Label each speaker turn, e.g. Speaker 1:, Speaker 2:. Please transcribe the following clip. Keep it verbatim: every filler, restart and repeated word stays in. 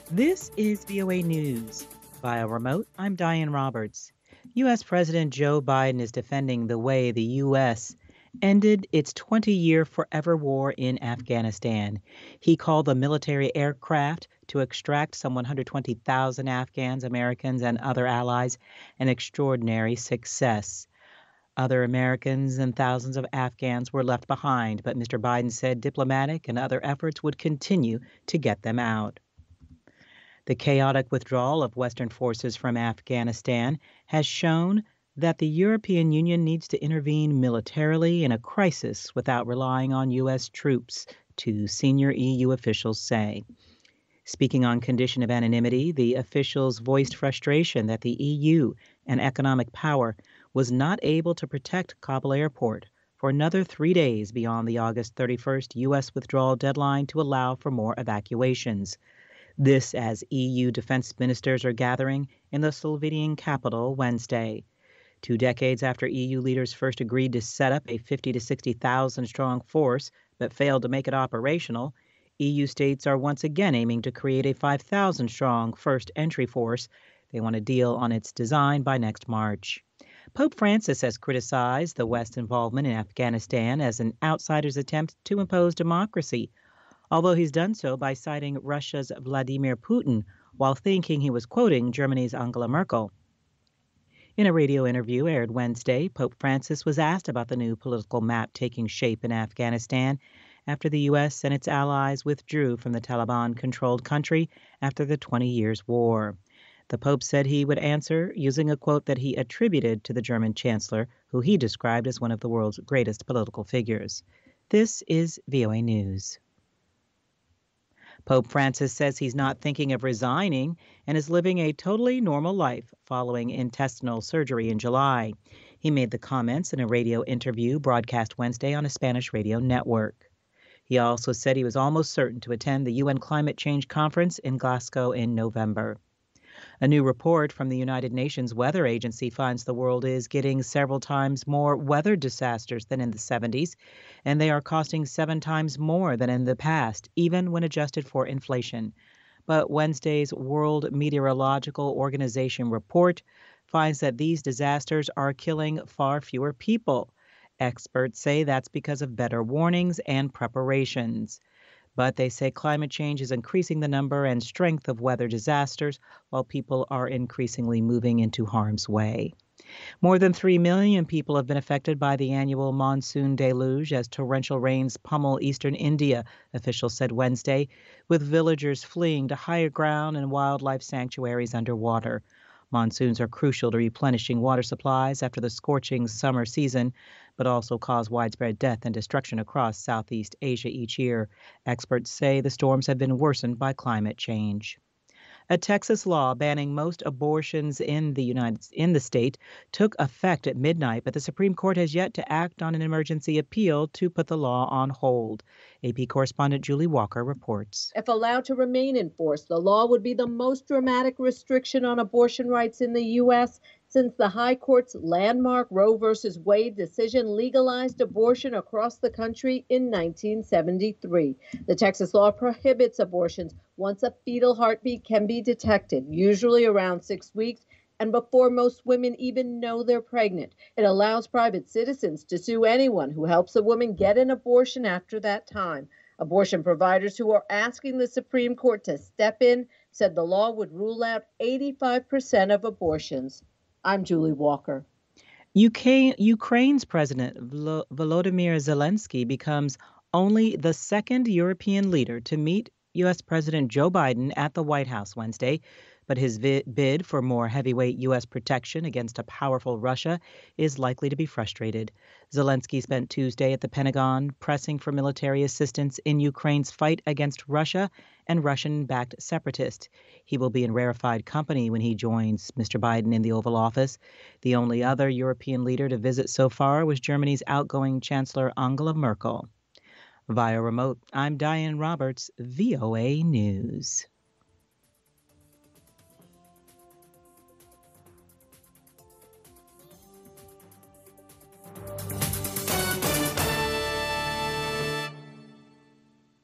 Speaker 1: This is V O A News. Via remote, I'm Diane Roberts. U S. President Joe Biden is defending the way the U S ended its twenty-year forever war in Afghanistan. He called the military aircraft to extract some one hundred twenty thousand Afghans, Americans, and other allies an extraordinary success. Other Americans and thousands of Afghans were left behind, but Mister Biden said diplomatic and other efforts would continue to get them out. The chaotic withdrawal of Western forces from Afghanistan has shown that the European Union needs to intervene militarily in a crisis without relying on U S troops, two senior E U officials say. Speaking on condition of anonymity, the officials voiced frustration that the E U, an economic power, was not able to protect Kabul airport for another three days beyond the August thirty-first U S withdrawal deadline to allow for more evacuations. This as E U defense ministers are gathering in the Slovenian capital Wednesday. Two decades after E U leaders first agreed to set up a fifty to sixty thousand strong force but failed to make it operational, E U states are once again aiming to create a five thousand strong first entry force. They want a deal on its design by next March. Pope Francis has criticized the West's involvement in Afghanistan as an outsider's attempt to impose democracy, although he's done so by citing Russia's Vladimir Putin while thinking he was quoting Germany's Angela Merkel. In a radio interview aired Wednesday, Pope Francis was asked about the new political map taking shape in Afghanistan after the U S and its allies withdrew from the Taliban-controlled country after the twenty years war. The Pope said he would answer using a quote that he attributed to the German chancellor, who he described as one of the world's greatest political figures. This is V O A News. Pope Francis says he's not thinking of resigning and is living a totally normal life following intestinal surgery in July. He made the comments in a radio interview broadcast Wednesday on a Spanish radio network. He also said he was almost certain to attend the U N Climate Change Conference in Glasgow in November. A new report from the United Nations Weather Agency finds the world is getting several times more weather disasters than in the seventies, and they are costing seven times more than in the past, even when adjusted for inflation. But Wednesday's World Meteorological Organization report finds that these disasters are killing far fewer people. Experts say that's because of better warnings and preparations. But they say climate change is increasing the number and strength of weather disasters while people are increasingly moving into harm's way. More than three million people have been affected by the annual monsoon deluge as torrential rains pummel eastern India, officials said Wednesday, with villagers fleeing to higher ground and wildlife sanctuaries underwater. Monsoons are crucial to replenishing water supplies after the scorching summer season, but also cause widespread death and destruction across Southeast Asia each year. Experts say the storms have been worsened by climate change. A Texas law banning most abortions in the United in the state took effect at midnight, but the Supreme Court has yet to act on an emergency appeal to put the law on hold. A P correspondent Julie Walker reports.
Speaker 2: If allowed to remain in force, the law would be the most dramatic restriction on abortion rights in the U S since the High Court's landmark Roe v. Wade decision legalized abortion across the country in nineteen seventy-three. The Texas law prohibits abortions once a fetal heartbeat can be detected, usually around six weeks, and before most women even know they're pregnant. It allows private citizens to sue anyone who helps a woman get an abortion after that time. Abortion providers who are asking the Supreme Court to step in said the law would rule out eighty-five percent of abortions. I'm Julie Walker.
Speaker 1: U K, Ukraine's President Volodymyr Zelensky becomes only the second European leader to meet U S. President Joe Biden at the White House Wednesday, but his vi- bid for more heavyweight U S protection against a powerful Russia is likely to be frustrated. Zelensky spent Tuesday at the Pentagon pressing for military assistance in Ukraine's fight against Russia and Russian-backed separatists. He will be in rarefied company when he joins Mister Biden in the Oval Office. The only other European leader to visit so far was Germany's outgoing Chancellor Angela Merkel. Via remote, I'm Diane Roberts, V O A News.